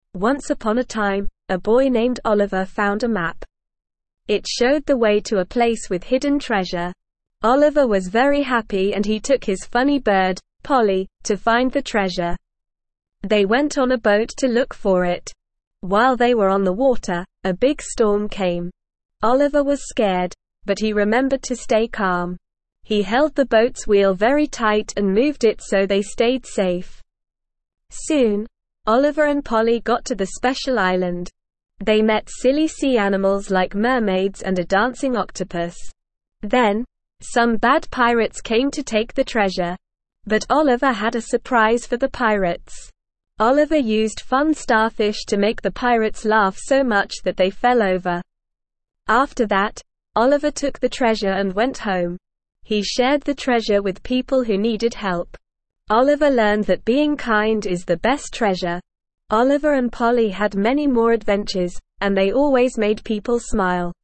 Once upon a time, a boy named Oliver found a map. It showed the way to a place with hidden treasure. Oliver was very happy and he took his funny bird, Polly, to find the treasure. They went on a boat to look for it. While they were on the water, a big storm came. Oliver was scared, but he remembered to stay calm. He held the boat's wheel very tight and moved it so they stayed safe. Soon, Oliver and Polly got to the special island. They met silly sea animals like mermaids and a dancing octopus. Then, some bad pirates came to take the treasure. But Oliver had a surprise for the pirates. Oliver used fun starfish to make the pirates laugh so much that they fell over. After that, Oliver took the treasure and went home. He shared the treasure with people who needed help. Oliver learned that being kind is the best treasure. Oliver and Polly had many more adventures, and they always made people smile.